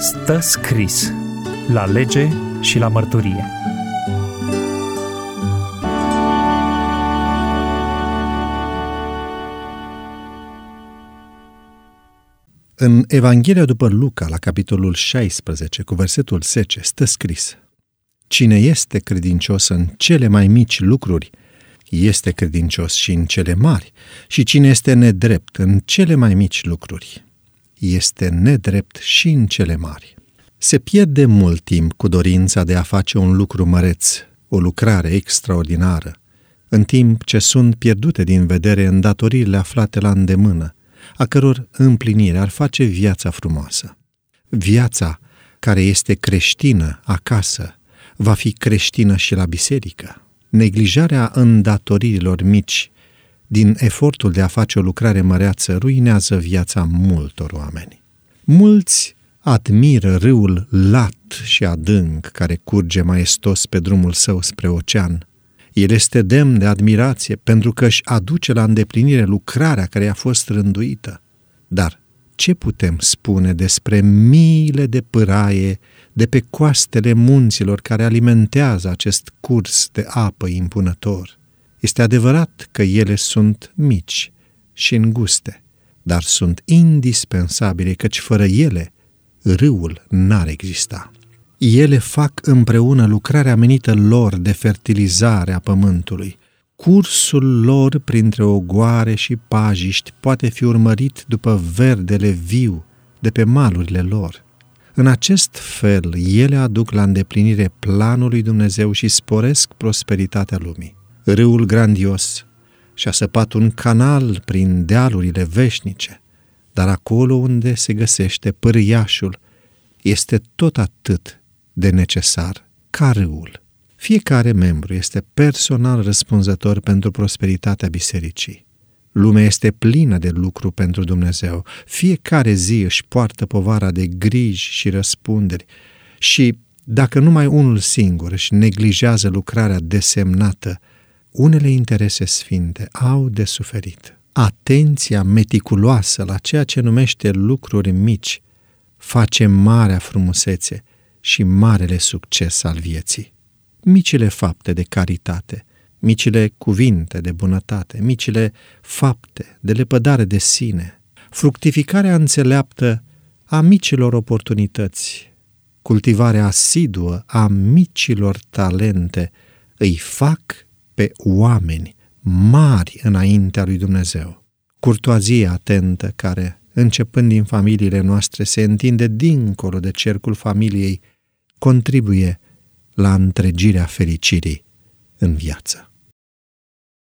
Stă scris la lege și la mărturie. În Evanghelia după Luca, la capitolul 16, cu versetul 10, stă scris: Cine este credincios în cele mai mici lucruri, este credincios și în cele mari, și cine este nedrept în cele mai mici lucruri, este nedrept și în cele mari. Se pierde mult timp cu dorința de a face un lucru măreț, o lucrare extraordinară, în timp ce sunt pierdute din vedere îndatoririle aflate la îndemână, a căror împlinire ar face viața frumoasă. Viața care este creștină acasă va fi creștină și la biserică. Neglijarea îndatoririlor mici din efortul de a face o lucrare măreață ruinează viața multor oameni. Mulți admiră râul lat și adânc care curge maestos pe drumul său spre ocean. El este demn de admirație pentru că își aduce la îndeplinire lucrarea care i-a fost rânduită. Dar ce putem spune despre miile de pâraie de pe coastele munților care alimentează acest curs de apă impunător? Este adevărat că ele sunt mici și înguste, dar sunt indispensabile, căci fără ele râul n-ar exista. Ele fac împreună lucrarea menită lor de fertilizare a pământului. Cursul lor printre ogoare și pajiști poate fi urmărit după verdele viu de pe malurile lor. În acest fel, ele aduc la îndeplinire planul lui Dumnezeu și sporesc prosperitatea lumii. Râul grandios și-a săpat un canal prin dealurile veșnice, dar acolo unde se găsește pârâiașul este tot atât de necesar ca râul. Fiecare membru este personal răspunzător pentru prosperitatea bisericii. Lumea este plină de lucru pentru Dumnezeu. Fiecare zi își poartă povara de griji și răspunderi și, dacă numai unul singur își neglijează lucrarea desemnată, unele interese sfinte au de suferit. Atenția meticuloasă la ceea ce numește lucruri mici face marea frumusețe și marele succes al vieții. Micile fapte de caritate, micile cuvinte de bunătate, micile fapte de lepădare de sine, fructificarea înțeleaptă a micilor oportunități, cultivarea asiduă a micilor talente îi fac pe oameni mari înaintea lui Dumnezeu. Curtoazia atentă care, începând din familiile noastre, se întinde dincolo de cercul familiei, contribuie la întregirea fericirii în viață.